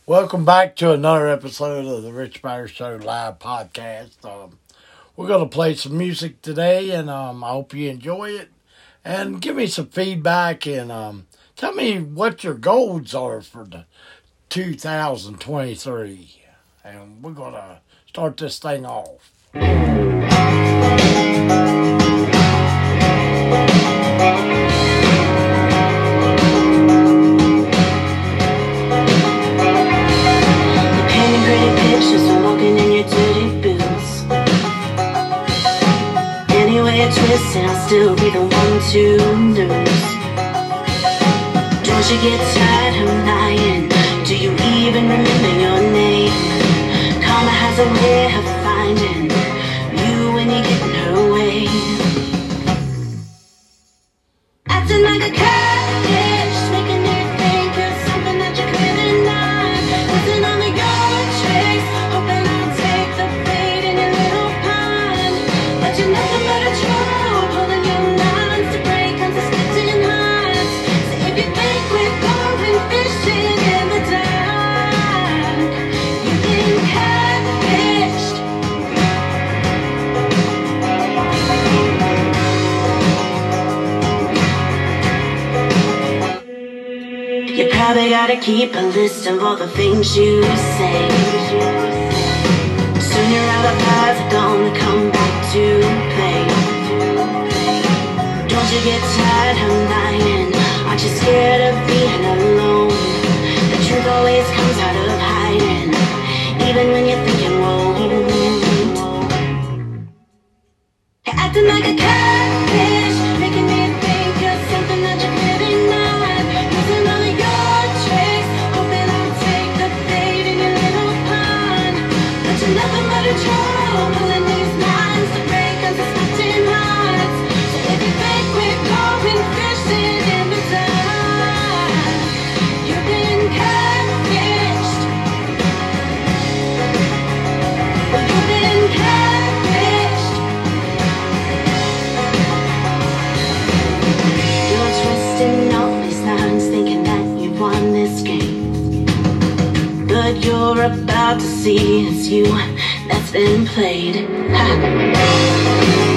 Welcome back to another episode of the Rich Bear Show live podcast. We're going to play some music today, and I hope you enjoy it. And give me some feedback, and tell me what your goals are for the 2023. And we're going to start this thing off. Pictures of walking in your dirty boots. Anyway, you twist and I'll still be the one to lose. Don't you get tired of lying? Do you even remember your name? Karma has a way of finding you when you're getting her way. Acting like a catfish, making you think you're something that you couldn't deny. Listen on the your tricks, hoping I'll take the bait in your little pond. But you're nothing but a troll, pulling your lines to break unsuspecting hearts. So if you think we're going fishing in the dark, you've been catfished. You probably gotta keep a list of all the things you say. Soon your alibis are gonna come back to play. Don't you get tired of lying? Aren't you scared of being alone? The truth always comes out of hiding, even when you think it won't. You're acting like a catfish, making me think you're something that you couldn't not. Using all of your tricks, hoping I'll take the bait in your little pond. But you're nothing but a troll, pulling these lines to break unsuspecting hearts. So if you think we're going fishing in the dark, you've been catfished. Well, you've been catfished. You're twisting all these lines, thinking that you won this game. But you're about to see it's you that's been played. Ha.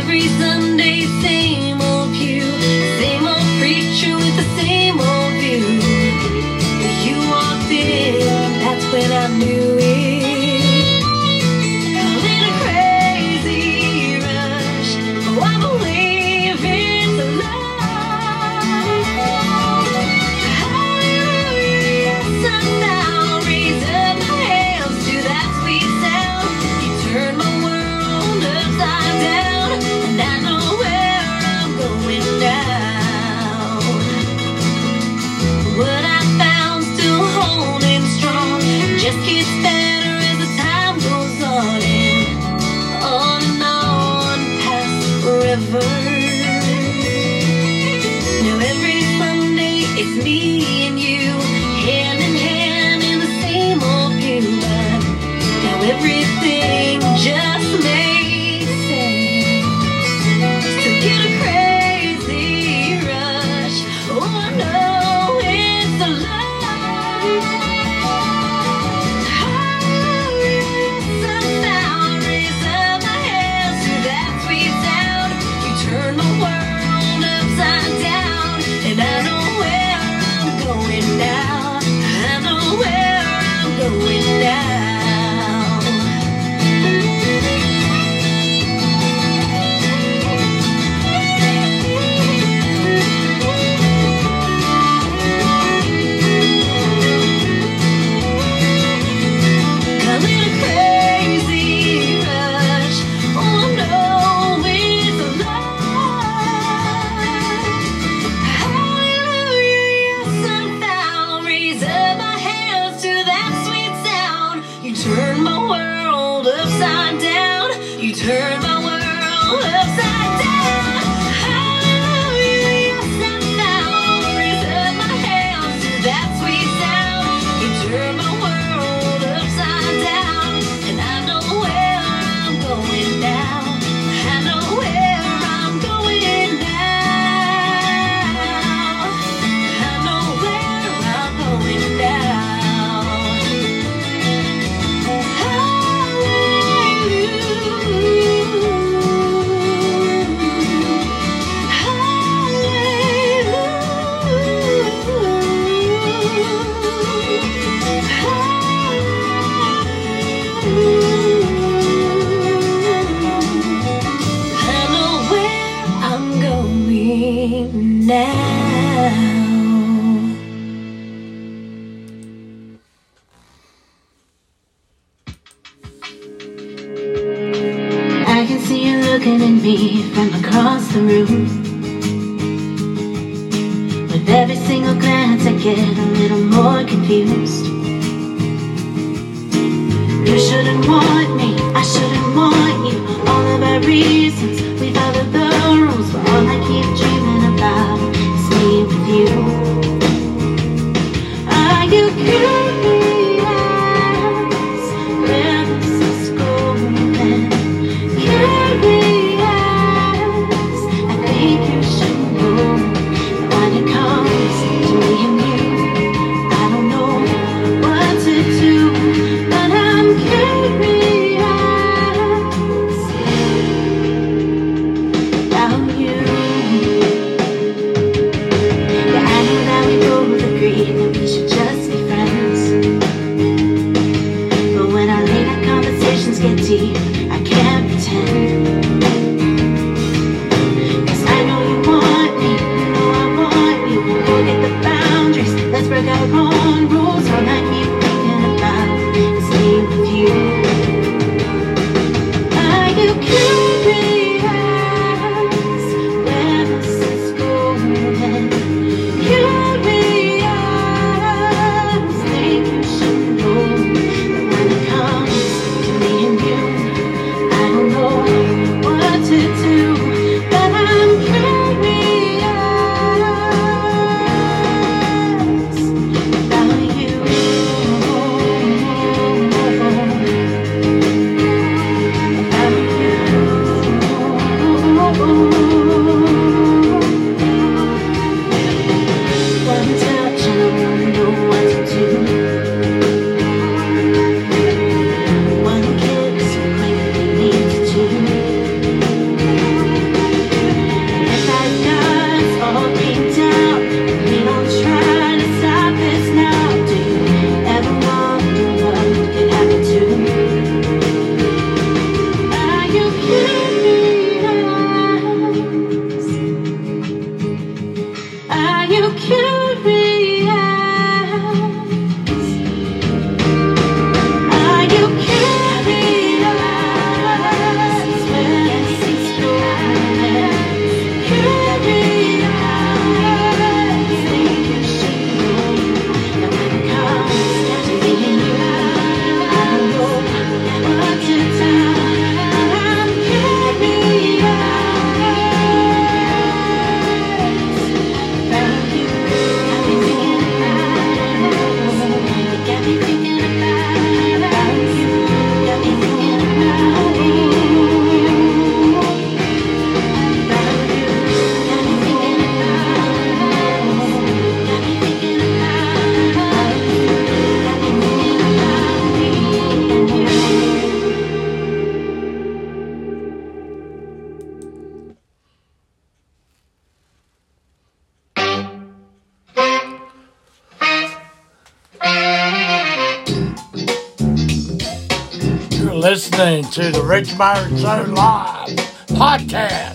every Sunday, same old pew, same old preacher with the same old view. You walked in, that's when I knew it. A little crazy rush, oh I believe it's love. Hallelujah, sundown, raise up my hands to that sweet sound. You turn my world upside down, and I know where I'm going now. What I found still holding strong, just gets better as the time goes on and on past forever. Now every Sunday it's me and you, hand in hand in the same old pew. But now everything just makes sense. To get a crazy rush, oh I know it's the love. Hallelujah, sundown, raise up my hands to that sweet sound. You turn the world upside down, and I know where I'm going now. I know where I'm going now. A little crazy rush, oh no, it's love. Hallelujah, sundown, raise up my hands to that sweet sound. You turn my world upside down. You turn my world upside down. Hallelujah, sundown, raise up my hands to that sweet sound. You turn my world upside down, and I know where I'm going now. I know where I'm going now. I know where I'm going now. I know where I'm going now. I can see you looking at me from across the room. With every single glance I get a little more confused. You shouldn't want me, I shouldn't want you. All of our reasons, we follow the rules, but all I keep dreaming about is me with you. Are you curious where this is going? Curious, I think you should know that when it comes to me and you, I don't know what to do, but I'm curious. listening to the Rich Myers Show Live podcast.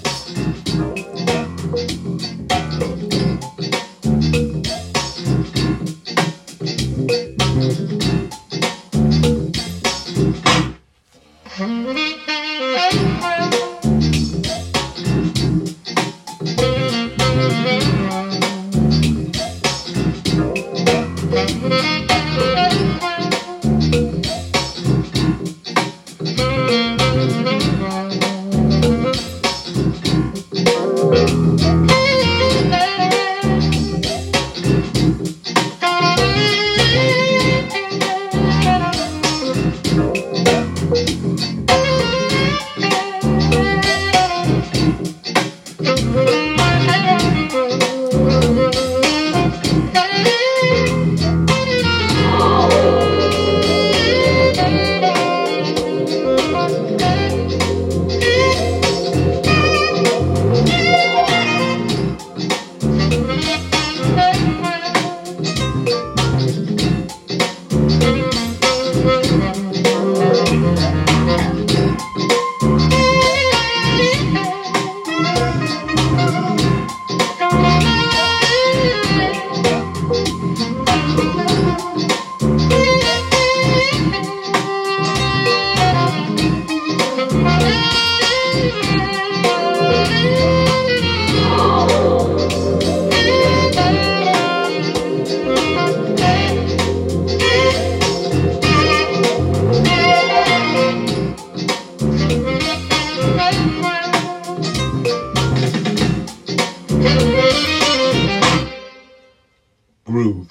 Groove.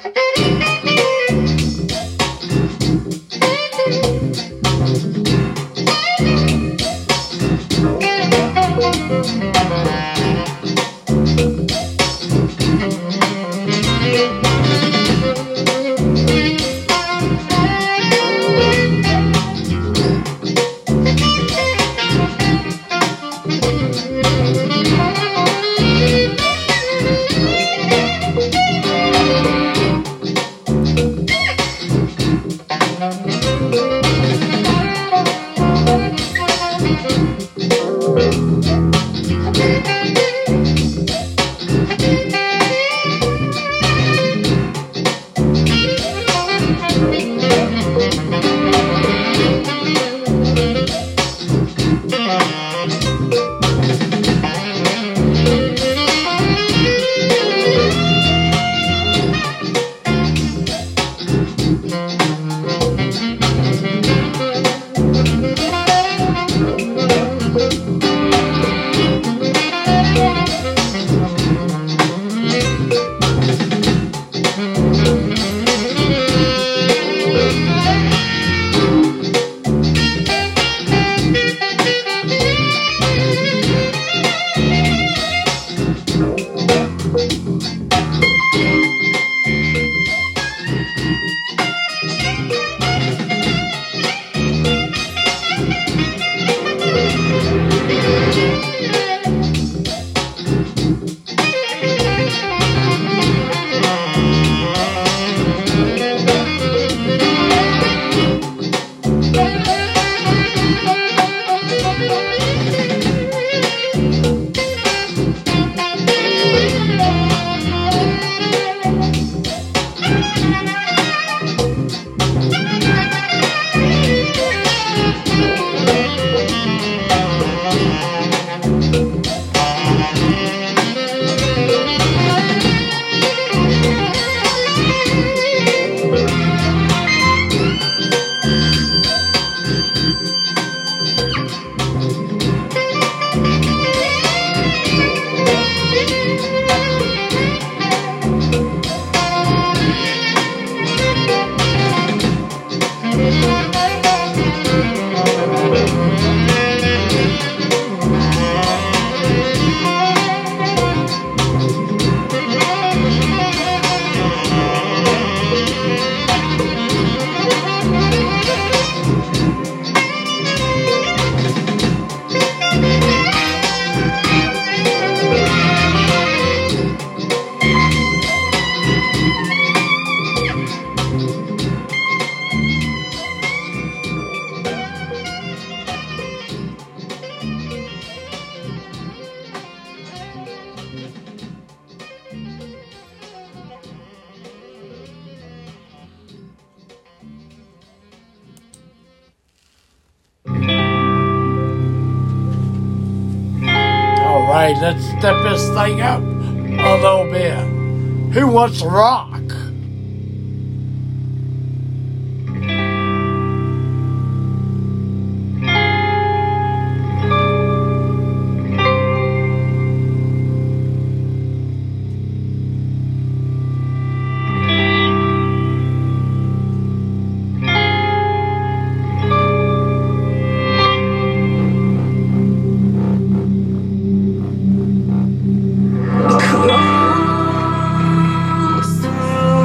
Alright, let's step this thing up a little bit. Who wants to rock? Close through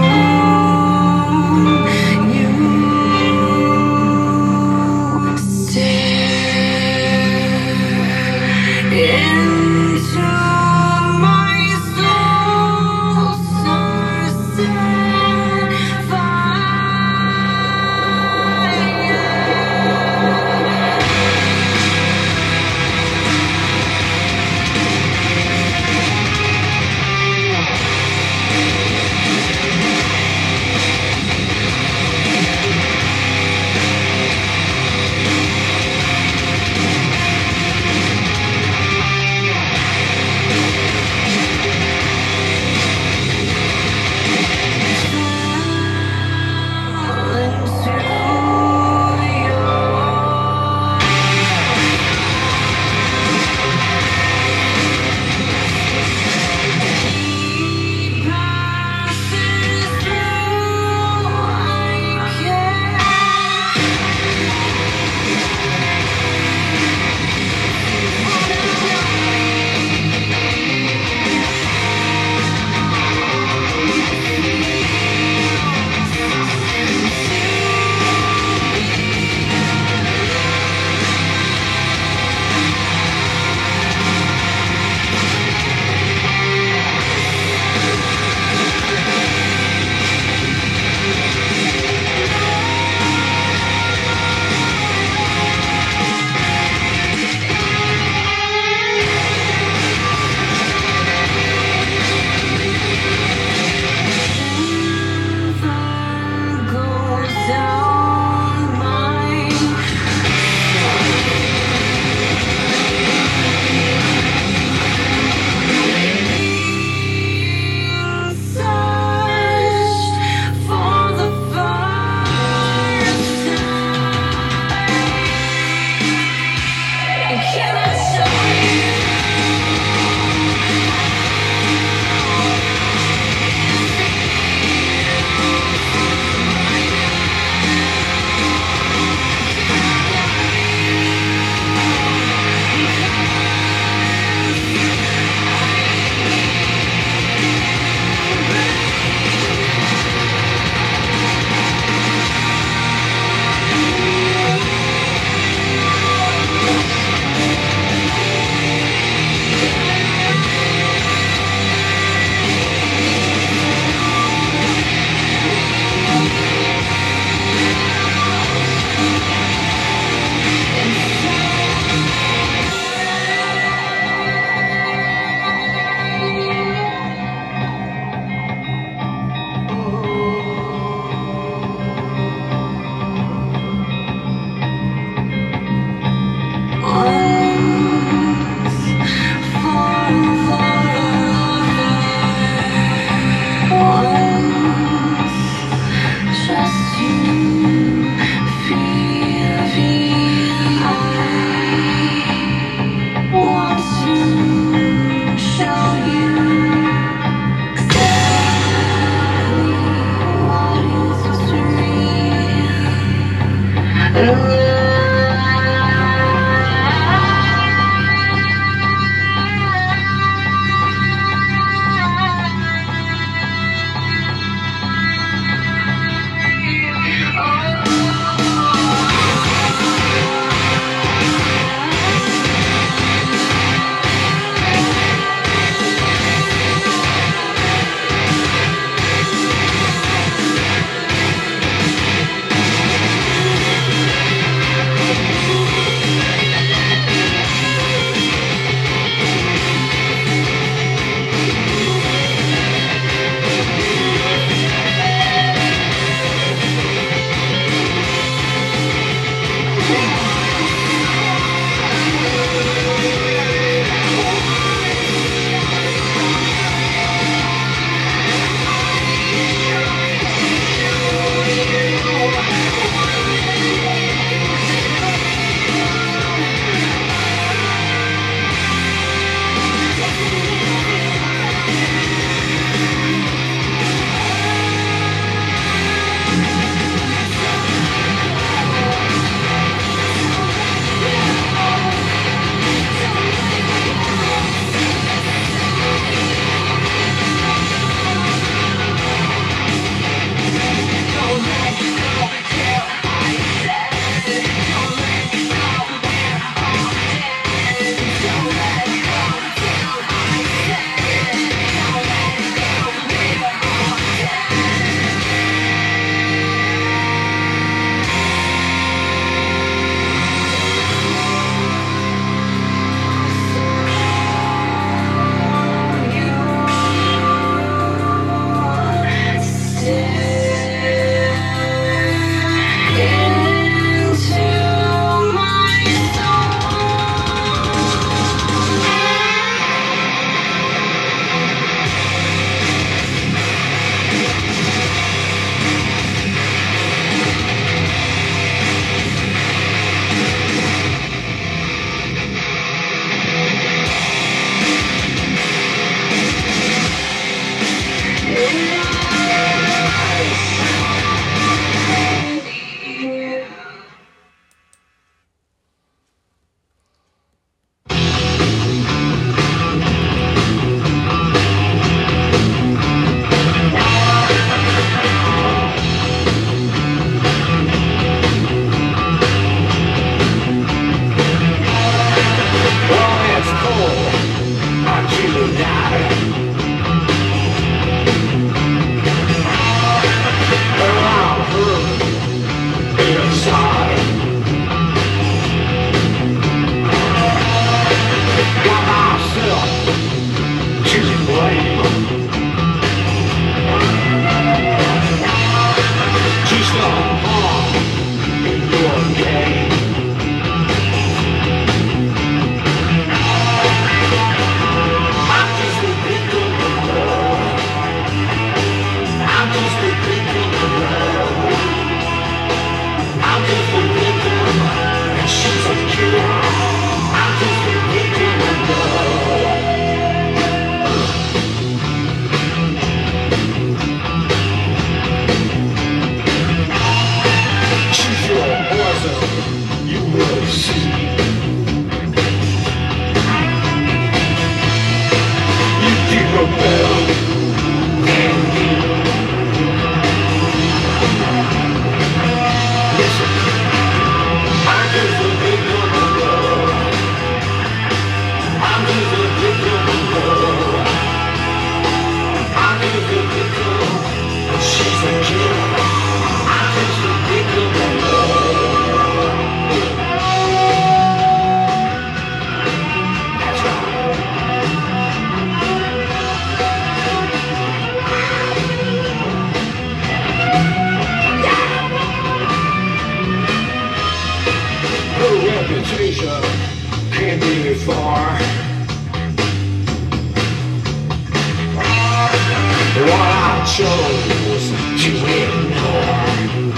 what I chose to ignore.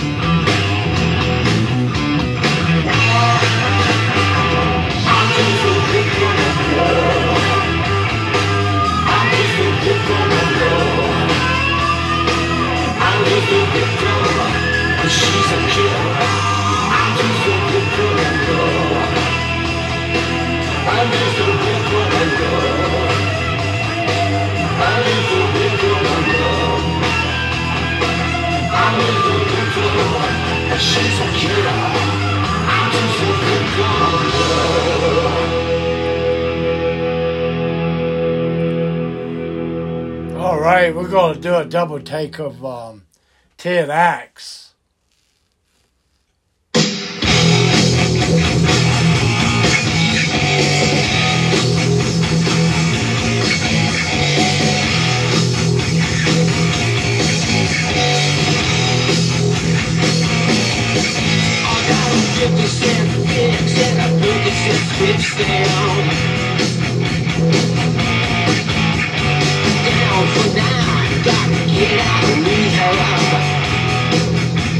I'm just a victim of love. I'm just a victim of love. I'm just a victim, she's a killer. I'm just a victim of love. I'm just a victim of love. I'm just a victim of love. I'm just a victim, she's a killer. I'm just a victim of love. All right, we're going to do a double take of 10 acts. Switch down for now, gotta get out of rehab.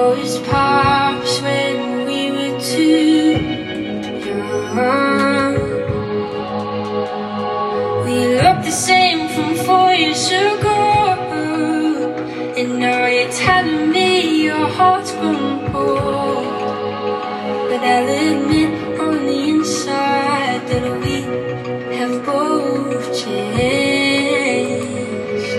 always pops when we were too young. We looked the same from 4 years ago, and now you're telling me your heart's grown cold. But I'll admit on the inside that we have both changed.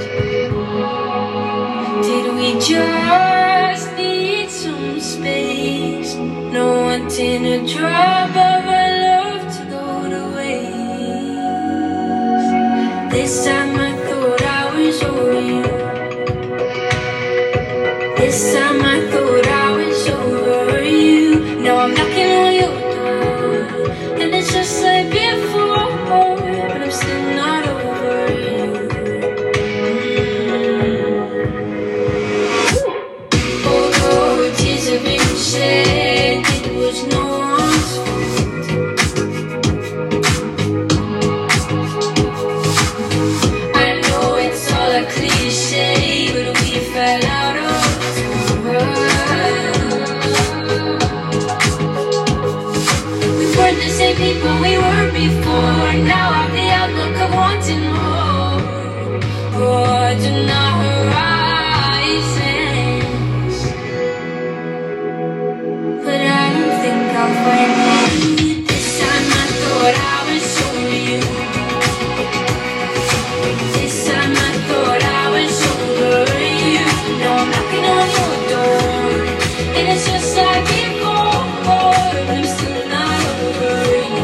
Did we just need some space? No wanting a drop of our love to go to waste. This time I thought I was over you. This time I thought I was over you. Now I'm knocking on your door, and it's just like before, but I'm still not over you. Although tears have been shed, it was no one's fault. I know it's all a cliche, but we fell out of the same people we were before. Now I've the outlook of wanting more. Words in our horizons, but I don't think I'll find you. This time I thought I was over you. This time I thought I was over you. Now I'm knocking on your door, and it's just like before, but I'm still not over you.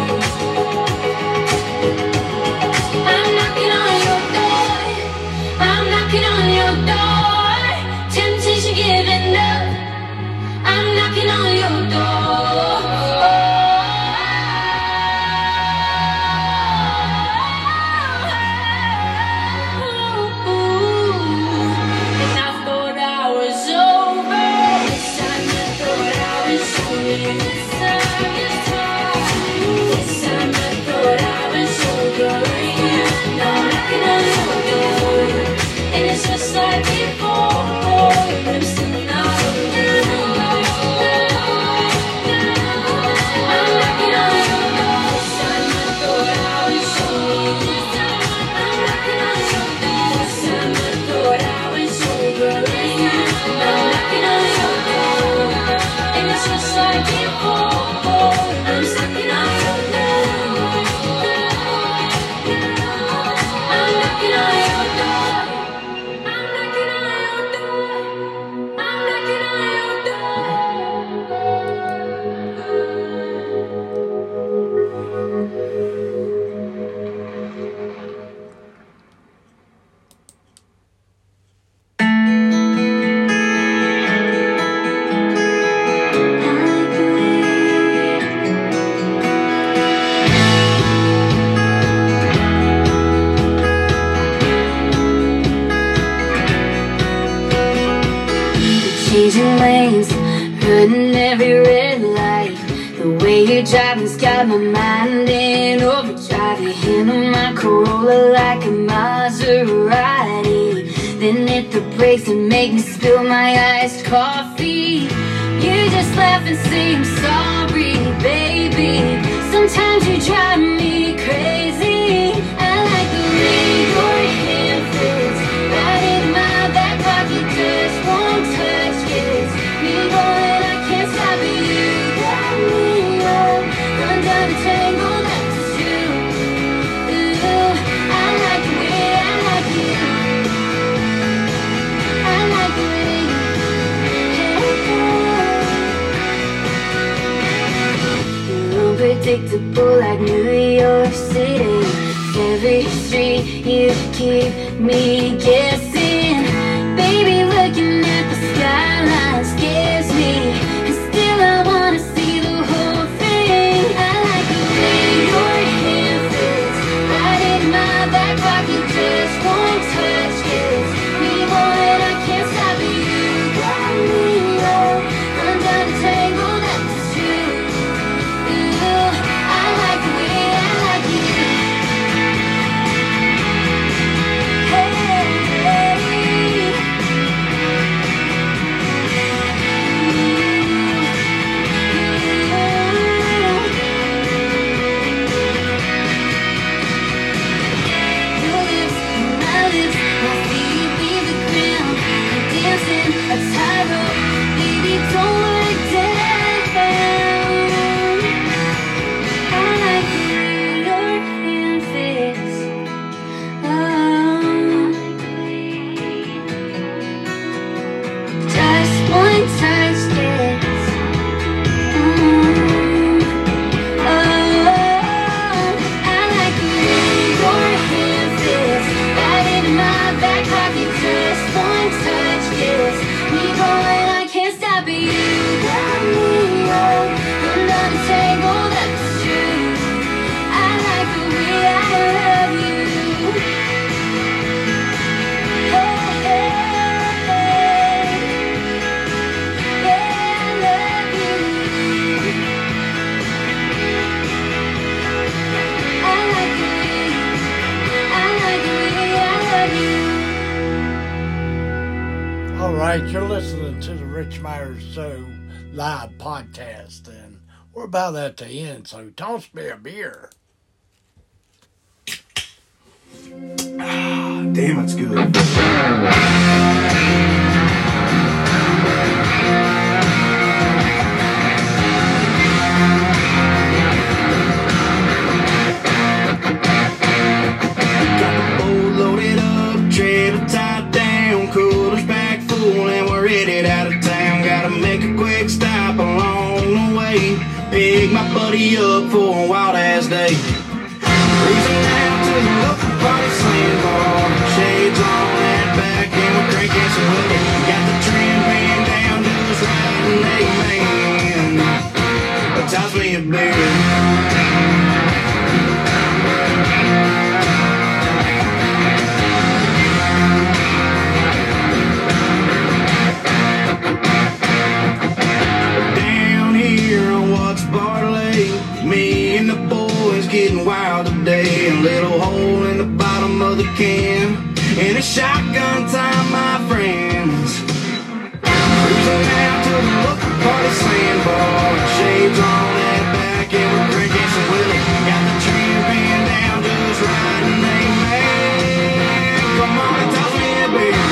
I'm knocking on your door. I'm knocking on your door. Temptation giving up. I'm knocking on your door. And I thought I was over. This time I thought I was over you. This time I thought I was over you. Now I'm knocking on your door, and it's just like before, but I'm still not over you. I'm knocking on your door. This time I thought I was over you. I'm knocking on your door. This time I thought I was over you. Now I'm knocking on your door, and it's just like before, I'm knocking on your door. I'm knocking on your door. I'm knocking on your door. I'm knocking on your door. Changing lanes, running every red light. The way you're driving's got my mind in overdrive. You handle my Corolla like a Maserati, then hit the brakes and make me spill my iced coffee. You just laugh and say I'm sorry, baby. Sometimes you drive me crazy. I like the way your hand feels right in my back pocket, just won't touch. Yes, me going, I can't stop it. You got me up, under the tangle that is you. Ooh, I like the way I like you. I like the way you're unpredictable like New York City. Every street you keep me guessing. Baby, looking at the skyline scares me, and still I wanna see the whole thing. I like the way your hand fits right in my back pocket, just won't touch. Yes, me going, I can't stop it. You got me up, under the tangle that's you. Ooh, I like the way I like you. Hey, hey. right, you're listening to the Rich Myers Show live podcast, and we're about at the end, so toss me a beer. Damn, that's good. Pick my buddy up for a wild ass day. Cruising down to the local party sandbar. Shades on that back and we're drinking some liquor. Got the trim band down just right and amen. But toss me a beer. Getting wild today, a little hole in the bottom of the can, and a shotgun time, my friends. Cruising out to the local party sandbar, shades on that back, and we're drinking some Willie. Got the trim band down just right and amen. Come on and toss me a beer.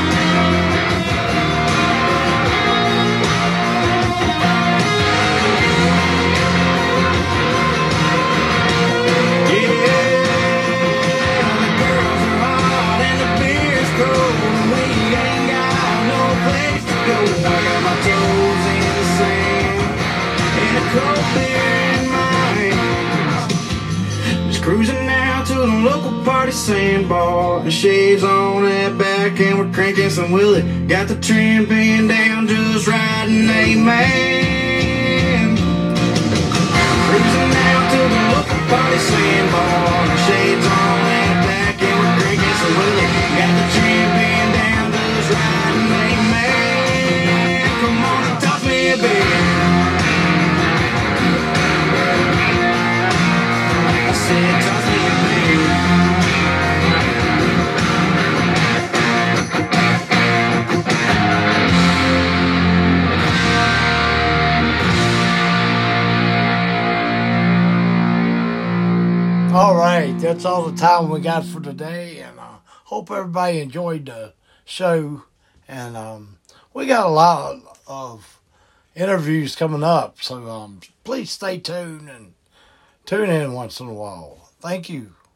Cruising now to the local party sandbar, and shades on that back, and we're cranking some Willie. Got the trim band down just right and amen. Cruising now to the local party sandbar, and shades on that back, and we're cranking some Willie. Got the trim band down just right and amen. Come on and toss me a beer. All right, that's all the time we got for today, and hope everybody enjoyed the show. And we got a lot of interviews coming up, so please stay tuned and tune in once in a while. Thank you.